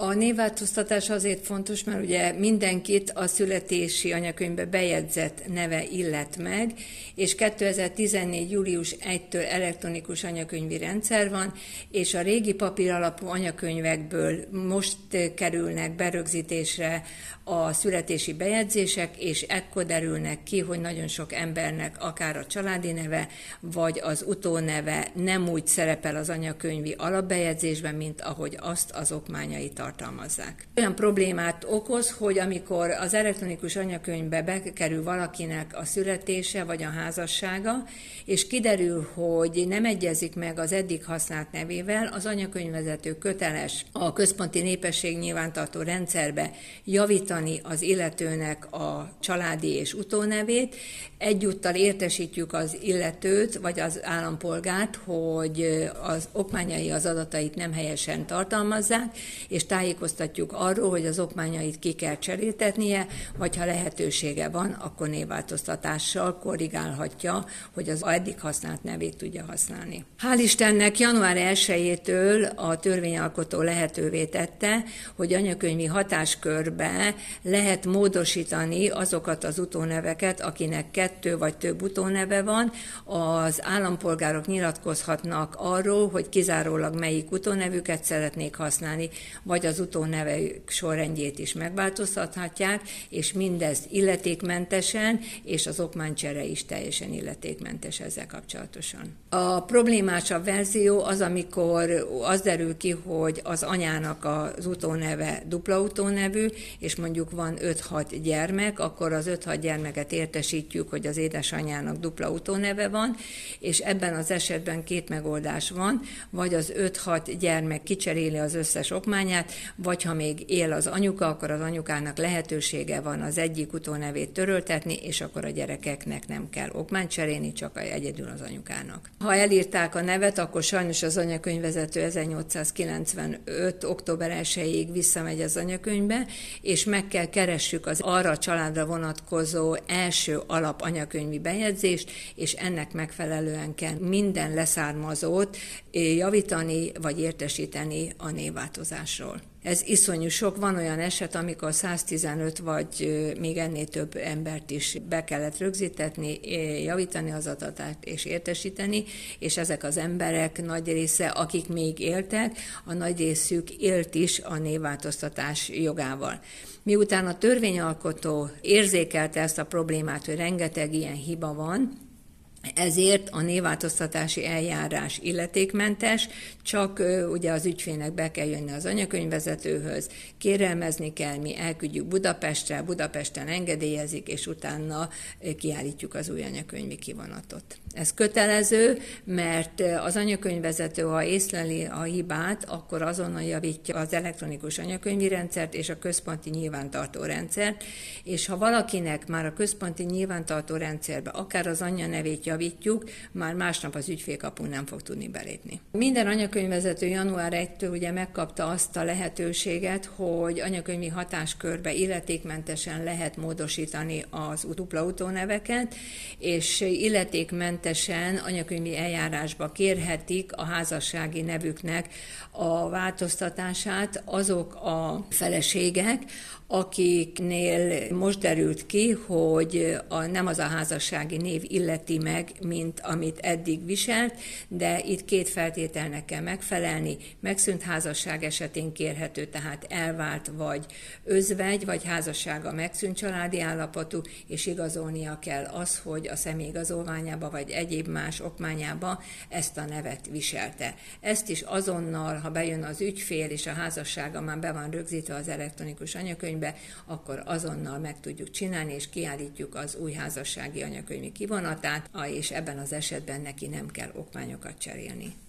A névváltoztatás azért fontos, mert ugye mindenkit a születési anyakönyvbe bejegyzett neve illet meg, és 2014. július 1-től elektronikus anyakönyvi rendszer van, és a régi papír alapú anyakönyvekből most kerülnek berögzítésre a születési bejegyzések, és ekkor derülnek ki, hogy nagyon sok embernek akár a családi neve, vagy az utóneve nem úgy szerepel az anyakönyvi alapbejegyzésben, mint ahogy azt az okmányai tartalmazzák. Olyan problémát okoz, hogy amikor az elektronikus anyakönyvbe bekerül valakinek a születése vagy a házassága, és kiderül, hogy nem egyezik meg az eddig használt nevével, az anyakönyvvezető köteles a központi népességnyilvántartó rendszerbe javítani az illetőnek a családi és utónevét. Egyúttal értesítjük az illetőt vagy az állampolgárt, hogy az okmányai az adatait nem helyesen tartalmazzák, és tájékoztatjuk arról, hogy az okmányait ki kell cseréltetnie, vagy ha lehetősége van, akkor névváltoztatással korrigálhatja, hogy az eddig használt nevét tudja használni. Hál' Istennek január 1-től a törvényalkotó lehetővé tette, hogy anyakönyvi hatáskörbe lehet módosítani azokat az utóneveket, akinek 2 vagy több utóneve van. Az állampolgárok nyilatkozhatnak arról, hogy kizárólag melyik utónevüket szeretnék használni, vagy az utónevük sorrendjét is megváltoztathatják, és mindezt illetékmentesen, és az okmánycsere is teljesen illetékmentes ezzel kapcsolatosan. A problémásabb verzió az, amikor az derül ki, hogy az anyának az utóneve dupla utónevű, és mondjuk van 5-6 gyermek, akkor az 5-6 gyermeket értesítjük, hogy az édesanyjának dupla utóneve van, és ebben az esetben 2 megoldás van, vagy az 5-6 gyermek kicseréli az összes okmányát, vagy ha még él az anyuka, akkor az anyukának lehetősége van az egyik utónevét töröltetni, és akkor a gyerekeknek nem kell okmányt cserélni, csak egyedül az anyukának. Ha elírták a nevet, akkor sajnos az anyakönyvvezető 1895. október 1-ig visszamegy az anyakönyvbe, és meg kell keressük az arra a családra vonatkozó első alap anyakönyvi bejegyzést, és ennek megfelelően kell minden leszármazót javítani vagy értesíteni a névváltozásról. Ez iszonyú sok, van olyan eset, amikor 115 vagy még ennél több embert is be kellett rögzítetni, javítani az adatát és értesíteni, és ezek az emberek nagy része, akik még éltek, a nagy részük élt is a névváltoztatás jogával. Miután a törvényalkotó érzékelte ezt a problémát, hogy rengeteg ilyen hiba van, ezért a névváltoztatási eljárás illetékmentes, csak ugye az ügyfélnek be kell jönni az anyakönyvvezetőhöz, kérelmezni kell, mi elküldjük Budapestre, Budapesten engedélyezik, és utána kiállítjuk az új anyakönyvi kivonatot. Ez kötelező, mert az anyakönyvvezető, ha észleli a hibát, akkor azonnal javítja az elektronikus anyakönyvi rendszert és a központi nyilvántartó rendszert, és ha valakinek már a központi nyilvántartó rendszerbe akár az anyja nevét javítjuk, már másnap az ügyfélkapun nem fog tudni belépni. Minden anyakönyvvezető január 1-től ugye megkapta azt a lehetőséget, hogy anyakönyvi hatáskörbe illetékmentesen lehet módosítani az dupla utóneveket, és illetékmentesen anyakönyvi eljárásba kérhetik a házassági nevüknek a változtatását azok a feleségek, akiknél most derült ki, hogy nem az a házassági név illeti meg, mint amit eddig viselt, de itt 2 feltételnek kell megfelelni. Megszűnt házasság esetén kérhető, tehát elvált vagy özvegy, vagy házassága megszűnt családi állapotú, és igazolnia kell az, hogy a személyigazolványába vagy egyéb más okmányába ezt a nevet viselte. Ezt is azonnal, ha bejön az ügyfél és a házassága már be van rögzítve az elektronikus anyakönyvbe, akkor azonnal meg tudjuk csinálni, és kiállítjuk az új házassági anyakönyvi kivonatát, és ebben az esetben neki nem kell okmányokat cserélni.